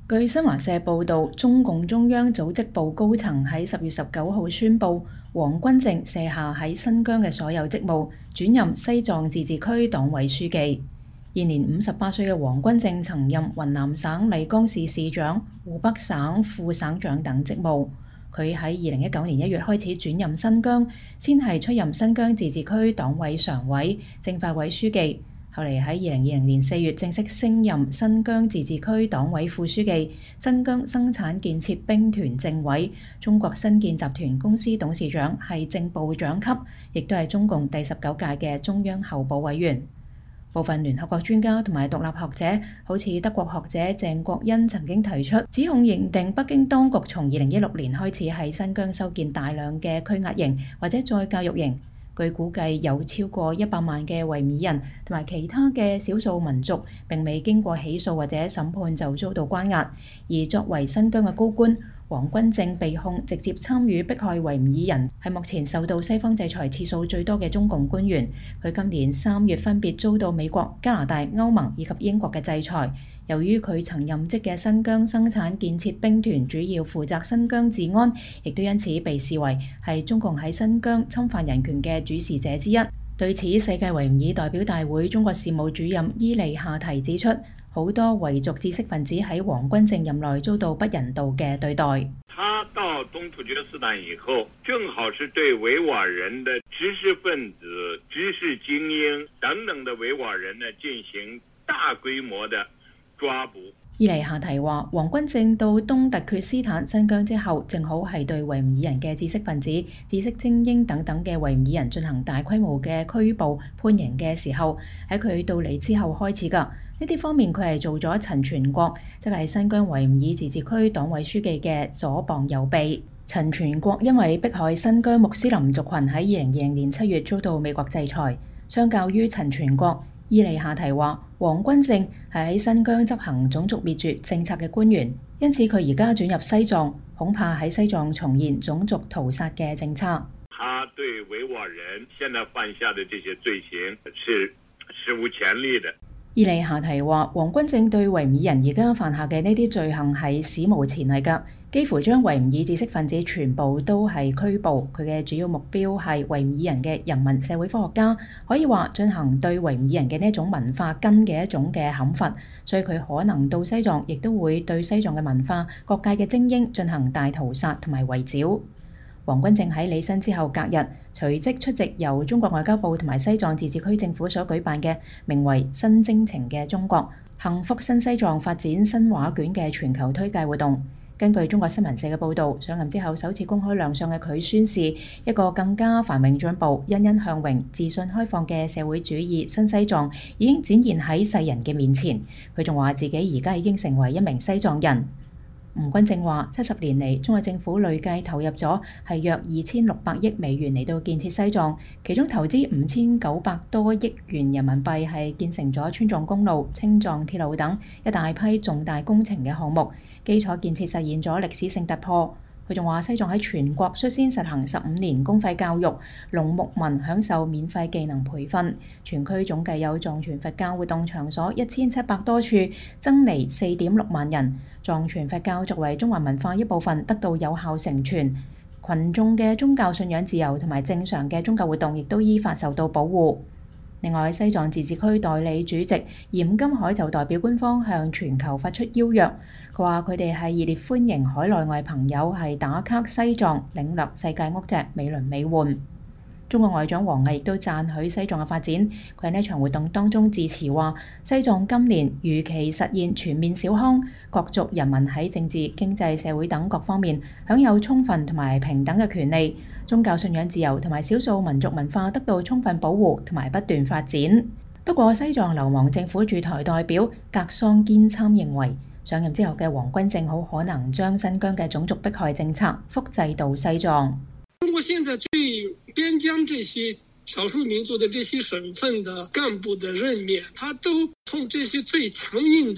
據新華社報導，中共中央組織部高層喺10月19號宣布，王君正卸下喺新疆嘅所有職務，轉任西藏自治區黨委書記。現年58歲嘅王君正曾任雲南省麗江市市長、湖北省副省長等職務。佢喺2019年1月開始轉任新疆，先係出任新疆自治區黨委常委、政法委書記。後嚟喺2020年4月正式升任新疆自治區黨委副書記、新疆生產建設兵團政委、中國新建集團公司董事長，係正部長級，亦都係中共第19屆嘅中央候補委員。部分聯合國專家同埋獨立學者，好似德國學者鄭國恩曾經提出指控，認定北京當局從2016年開始喺新疆修建大量嘅拘押營或者再教育營。據估計有超過100萬嘅維吾爾人同埋其他嘅少數民族並未經過起訴或者審判就遭到關押，而作為新疆嘅高官，王君正被控直接參與迫害維吾爾人，係目前受到西方制裁次數最多嘅中共官員。佢今年3月分別遭到美國、加拿大、歐盟以及英國嘅制裁。由於佢曾任職嘅新疆生產建設兵團主要負責新疆治安，亦都因此被視為係中共喺新疆侵犯人權嘅主事者之一。對此，世界維吾爾代表大會中國事務主任伊利夏提指出，好多維族知識分子喺王君正任內遭到不人道嘅對待。 他到東突厥斯坦以後，正好是對維吾爾人的知識分子、知識精英等等的維吾爾人呢進行大規模的抓捕。 伊利夏提話，王君正到東突厥斯坦新疆之後，正好係對維吾爾人嘅知識分子、知識精英等等嘅維吾爾人進行大規模嘅拘捕判刑嘅時候，喺佢到嚟之後開始㗎。呢啲方面佢係做咗陳全國，即係新疆維吾爾自治區黨委書記嘅左膀右臂。陳全國因為迫害新疆穆斯林族群喺2020年7月遭到美國制裁。相較於陳全國，伊利夏提話，王君正係喺新疆執行種族滅絕政策嘅官員，因此佢而家轉入西藏，恐怕喺西藏重現種族屠殺嘅政策。 他對維吾爾人現在犯下的這些罪行是史無前例的。 伊利夏提話，王君正對維吾爾人而家犯下嘅呢啲罪行係史無前例㗎，幾乎將維吾爾知識分子全部都係拘捕。佢嘅主要目標係維吾爾人嘅人民社會科學家，可以話進行對維吾爾人嘅呢一種文化根嘅一種嘅砍伐。所以佢可能到西藏，亦都會對西藏嘅文化、各界嘅精英進行大屠殺同埋圍剿。王君正喺履新之後隔日，隨即出席由中國外交部同埋西藏自治區政府所舉辦嘅名為《新征程嘅中國：幸福新西藏發展新畫卷》嘅全球推介活動。根據中國新聞社嘅報導，上任之後首次公開亮相嘅佢宣示一個更加繁榮進步、欣欣向榮、自信開放嘅社會主義新西藏已經展現喺世人嘅面前。佢仲話自己而家已經成為一名西藏人。吳君正話：70年嚟，中國政府累計投入咗係約2600億美元嚟到建設西藏，其中投資5900多億元人民幣係建成咗川藏公路、青藏鐵路等一大批重大工程嘅項目，基礎建設實現咗歷史性突破。佢仲話：西藏喺全國率先實行15年公費教育，農牧民享受免費技能培訓。全區總計有藏傳佛教活動場所1700多處，僧尼4.6萬人。藏傳佛教作為中華文化一部分，得到有效承傳。群眾嘅宗教信仰自由同埋正常嘅宗教活動，亦都依法受到保護。另外，西藏自治區代理主席嚴金海就代表官方向全球發出邀約，佢話佢哋係熱烈歡迎海內外朋友係打卡西藏，領略世界屋脊美輪美奐。中國外長王毅亦都讚許西藏嘅發展，佢喺呢場活動當中致辭話：西藏今年如期實現全面小康，各族人民喺政治、經濟、社會等各方面享有充分同埋平等嘅權利，宗教信仰自由同埋少數民族文化得到充分保護同埋不斷發展。不過，西藏流亡政府駐台代表格桑堅參認為，上任之後嘅王君正好可能將新疆嘅種族迫害政策複製到西藏。 中國現在對邊疆這些少數民族的這些省份的幹部的任免，他都從這些最強硬的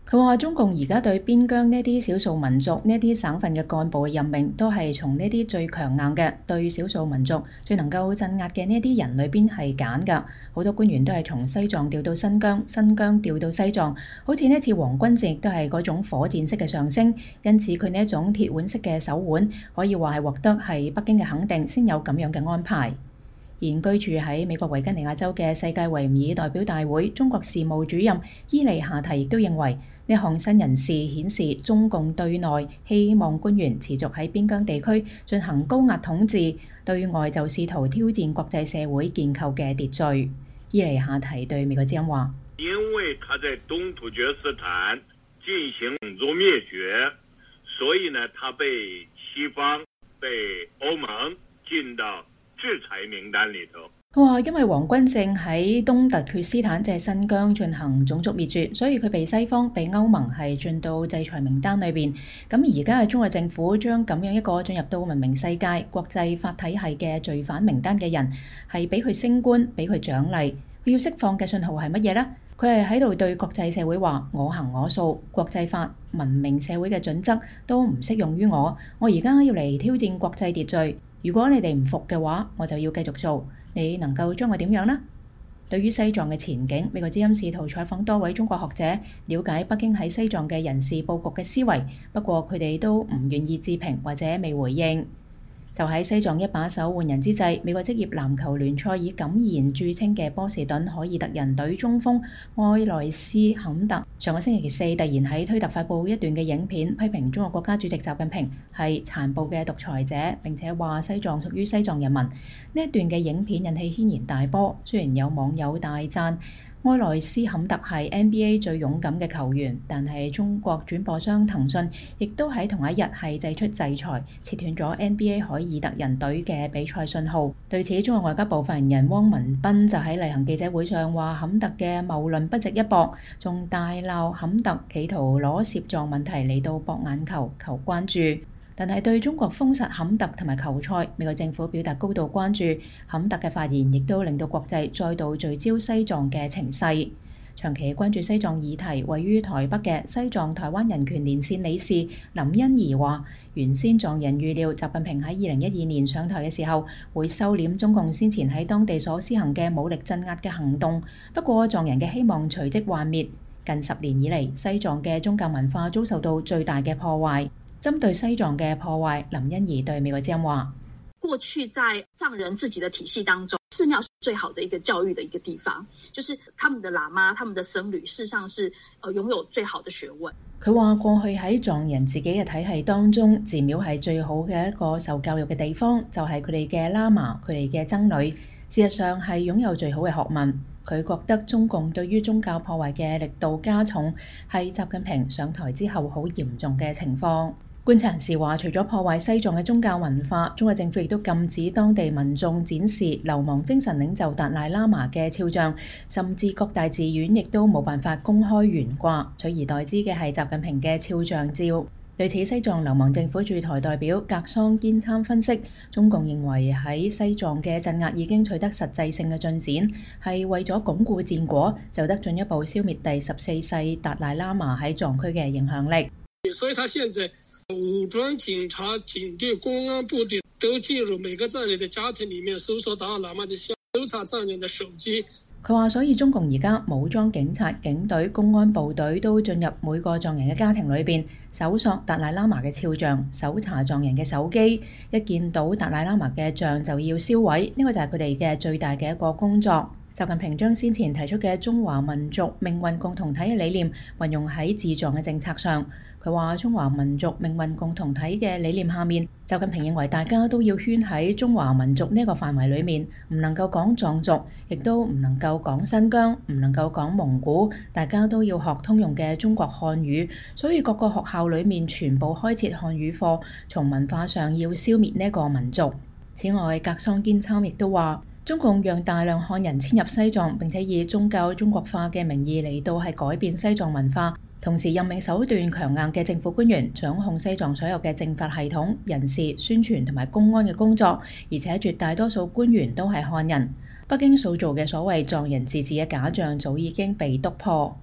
佢話中共而家對邊疆呢啲少數民族、呢啲省份嘅幹部嘅任命，都係從呢啲最強硬嘅對少數民族最能夠鎮壓嘅呢啲人裏邊係揀㗎。好多官員都係從西藏調到新疆，新疆調到西藏。好似呢次王軍正亦都係嗰種火箭式嘅上升，因此佢呢一種鐵腕式嘅手腕，可以話係獲得係北京嘅肯定，先有咁樣嘅安排。現居住喺美國維吉尼亞州嘅世界維吾爾代表大會中國事務主任伊利夏提亦都認為，呢項新人事顯示中共對內希望官員持續喺邊疆地區進行高壓統治，對外就試圖挑戰國際社會建構嘅秩序。伊利夏提對美國之音話： 因為他在東突厥斯坦進行種族滅絕，所以呢，他被西方、被歐盟進到制裁名單裏頭。 佢話因為王軍正喺東突厥斯坦即係新疆進行種族滅絕，所以佢被西方、被歐盟係進到制裁名單裏邊。咁而家嘅中國政府將咁樣一個進入到文明世界、國際法體系嘅罪犯名單嘅人，係俾佢升官、俾佢獎勵。佢要釋放嘅信號係乜嘢呢？佢係喺度對國際社會話：我行我素，國際法、文明社會嘅準則都唔適用於我。我而家要嚟挑戰國際秩序。如果你哋唔服嘅話，我就要繼續做。你能夠將我點樣呢？對於西藏嘅前景，美國之音試圖採訪多位中國學者，了解北京喺西藏嘅人事佈局嘅思維，不過佢哋都唔願意置評或者未回應。就喺西藏一把手換人之際，美國職業籃球聯賽以敢言著稱嘅波士頓凱爾特人隊中鋒埃萊斯坎特上個星期四突然喺推特發布一段嘅影片，批評中國國家主席習近平係殘暴嘅獨裁者，並且話西藏屬於西藏人民。呢一段嘅影片引起軒然大波，雖然有網友大讚埃萊斯坎特係 NBA 最勇敢嘅球員，但係中國轉播商騰訊亦都喺同一日係祭出制裁，切斷咗 NBA 凱爾特人隊嘅比賽信號。對此，中國外交部發言人汪文斌就喺例行記者會上話：坎特嘅謬論不值一駁，仲大鬧坎特企圖攞涉藏問題嚟到博眼球、求關注。但係對中國封殺坎特同埋球賽，美國政府表達高度關注。坎特嘅發言亦都令到國際再度聚焦西藏嘅情勢。長期關注西藏議題，位於台北嘅西藏台灣人權連線理事林欣怡話：原先藏人預料習近平喺2012年上台嘅時候會收斂中共先前喺當地所施行嘅武力鎮壓嘅行動，不過藏人嘅希望隨即幻滅。近10年以嚟，西藏嘅宗教文化遭受到最大嘅破壞。針對西藏嘅破壞，林欣怡對美國之音話： 過去在藏人自己的體系當中，寺廟是最好的一個教育的一個地方，就是他們的喇嘛、他們的僧侶，事實上是擁有最好的學問。 佢話過去喺藏人自己嘅體系當中，寺廟係最好嘅一個受教育嘅地方，就係佢哋嘅喇嘛、佢哋嘅僧侶，事實上係擁有最好嘅學問。佢覺得中共對於宗教破壞嘅力度加重，係習近平上台之後好嚴重嘅情況。觀察人士話，除咗破壞西藏嘅宗教文化，中國政府亦都禁止當地民眾展示流亡精神領袖達賴喇嘛嘅肖像，甚至各大寺院亦都冇辦法公開懸掛，取而代之嘅係習近平嘅肖像照。對此，西藏流亡政府駐台代表格桑堅參分析，中共認為喺西藏嘅鎮壓已經取得實際性嘅進展，係為咗鞏固戰果，就得進一步消滅第14世達賴喇嘛喺藏區嘅影響力。 所以他現在武裝警察、警隊、公安部隊都進入每個藏人的家庭裡面，搜索達賴喇嘛的相，搜查藏人的手機。 佢話：所以中共而家武裝警察、警隊、公安部隊都進入每個藏人嘅家庭裏邊，搜索達賴喇嘛嘅肖像，搜查藏人嘅手機。一見到達賴喇嘛嘅像就要銷毀，呢個就係佢哋嘅最大嘅一個工作。習近平將先前提出嘅中華民族命運共同體嘅理念運用喺治藏嘅政策上。佢話：中華民族命運共同體嘅理念下面，習近平認為大家都要圈喺中華民族呢個範圍裡面，唔能夠講藏族，亦都唔能夠講新疆，唔能夠講蒙古，大家都要學通用嘅中國漢語。所以各個學校裡面全部開設漢語課，從文化上要消滅呢個民族。此外，格桑堅參亦都話，中共讓大量漢人遷入西藏，並且以宗教中國化嘅名義嚟到係改變西藏文化。同時任命手段強硬嘅政府官員掌控西藏所有嘅政法系統、人事、宣傳同埋公安嘅工作，而且絕大多數官員都係漢人。北京塑造嘅所謂藏人自治嘅假象早已經被篤破。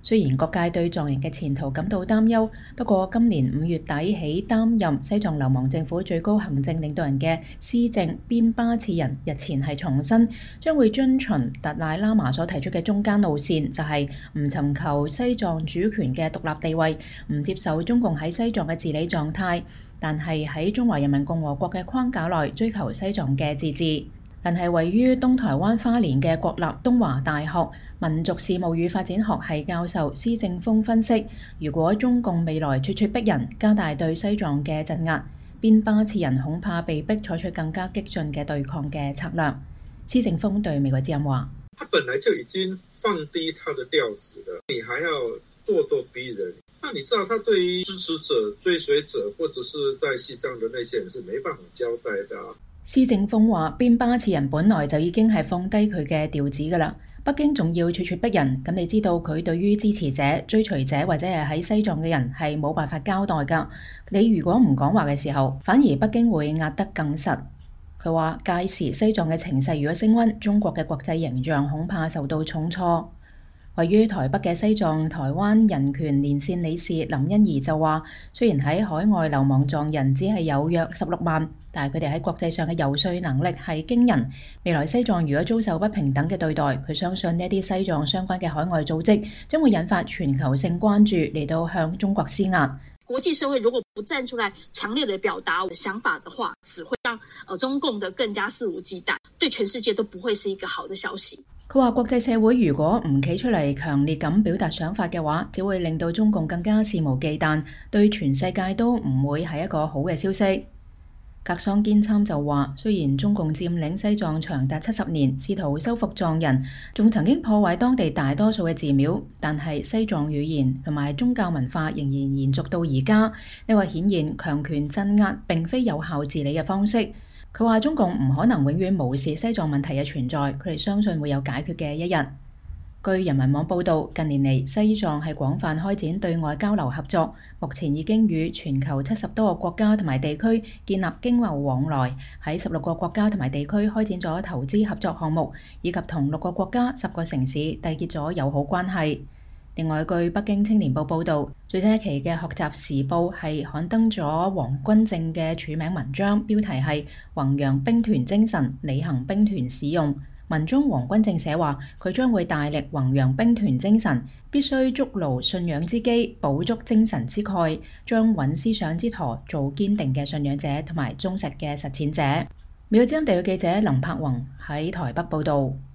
雖然各界對藏人嘅前途感到擔憂，不過今年5月底起擔任西藏流亡政府最高行政領導人嘅施政邊巴次仁日前係重申，將會遵循達賴喇嘛所提出嘅中間路線，就係唔尋求西藏主權嘅獨立地位，唔接受中共喺西藏嘅治理狀態，但係喺中華人民共和國嘅框架內追求西藏嘅自治。但係位於東台灣花蓮嘅國立東華大學民族事務與發展學系教授施正峰分析，如果中共未來咄咄逼人，加大對西藏嘅鎮壓，邊巴次仁恐怕被逼採取更加激進嘅對抗嘅策略。施正峰對美國之音話： 他本來就已經放低他的調子了，你還要咄咄逼人，那你知道他對於支持者、追隨者或者是在西藏的那些人是沒辦法交代的啊。 施正峰話：邊巴次仁本來就已經係放低佢嘅調子㗎啦，北京仲要咄咄逼人，咁你知道佢對於支持者、追隨者或者係喺西藏嘅人係冇辦法交代㗎。你如果唔講話嘅時候，反而北京會壓得更實。佢話：屆時西藏嘅情勢如果升溫，中國嘅國際形象恐怕受到重挫。位於台北嘅西藏台灣人權連線理事林欣怡就話：雖然喺海外流亡藏人只係有約16萬，但係佢哋喺國際上嘅遊說能力係驚人。未來西藏如果遭受不平等嘅對待，佢相信呢啲西藏相關嘅海外組織將會引發全球性關注，嚟到向中國施壓。 國際社會如果不站出來強烈的表達我的想法的話，只會讓中共的更加肆無忌憚，對全世界都不會是一個好的消息。 佢話：國際社會如果唔企出嚟強烈咁表達想法嘅話，只會令到中共更加肆無忌憚，對全世界都唔會係一個好嘅消息。格桑堅參就話：雖然中共佔領西藏長達70年，試圖收復藏人，仲曾經破壞當地大多數嘅寺廟，但係西藏語言同埋宗教文化仍然延續到而家。呢個顯現強權鎮壓並非有效治理嘅方式。佢話：中共唔可能永遠無視西藏問題嘅存在，佢哋相信會有解決嘅一日。據人民網報導，近年嚟西藏係廣泛開展對外交流合作，目前已經與全球70多個國家同埋地區建立經貿往來，喺16個國家同埋地區開展咗投資合作項目，以及同6個國家10個城市締結咗友好關係。另外，據北京青年報報導，最新一期嘅《學習時報》係刊登咗王君正嘅署名文章，標題係《弘揚兵團精神，履行兵團使用》。文中王君正寫話，佢將會大力弘揚兵團精神，必須築牢信仰之基，補足精神之鈣，將穩思想之舵，做堅定嘅信仰者同埋忠實嘅實踐者。美國之音地區記者林柏宏喺台北報導。